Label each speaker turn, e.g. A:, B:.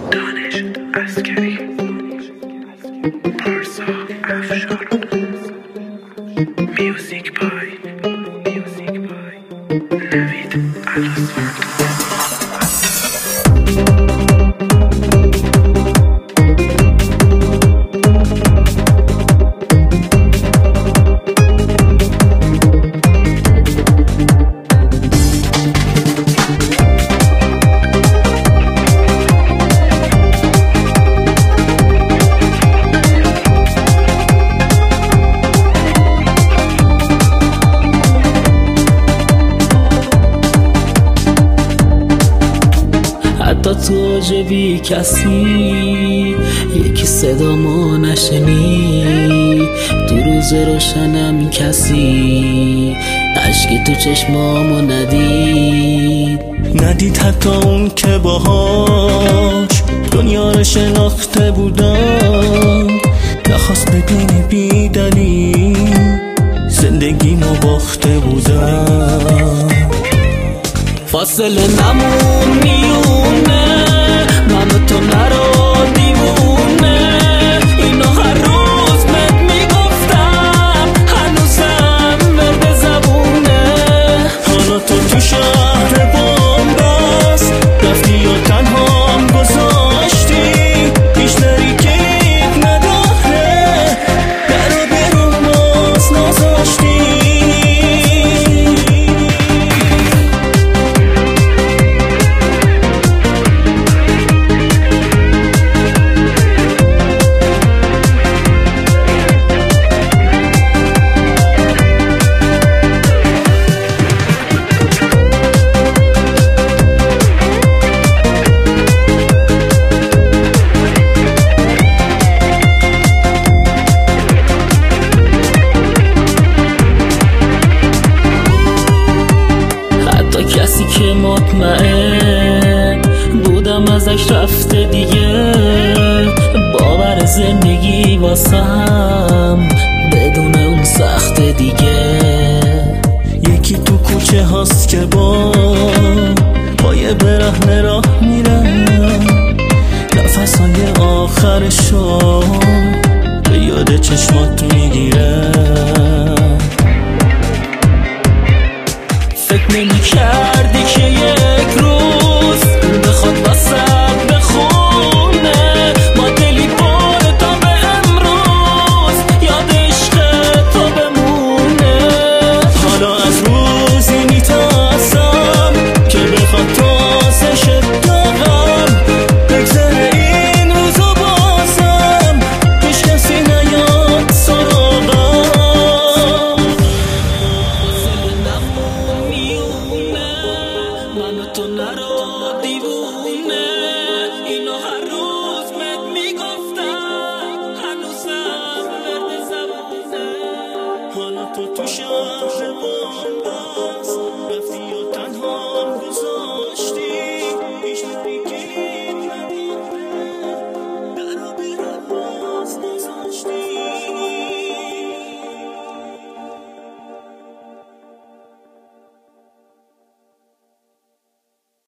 A: دانش عسکری، پارسا افشار، میوزیک بای نوید علاسوارد.
B: حتی تو جبی کسی یکی صدا ما نشنید، تو روز روشنم کسی عشق تو چشمامو ندید
C: حتی اون که باهاش دنیا رو شناخته بودم، نخواست ببینی بی دلیل زندگیمو باخته بودم.
B: فاصله نمون میونه من و تو نرو دیوونه، اینو هر روز بهت میگفتم هنوزم ورد زبونه.
C: حالا تو شهر بامبست رفتی یا تنهام گذاشتی، پیش نری که یک نداره در و بیرون باز نذاشتی.
B: کسی که مطمئن بودم ازش رفته دیگه، باور زندگی واسم بدون اون سخت دیگه.
C: یکی تو کوچه هاست که با پای برهنه راه میرن، نفسای آخرشو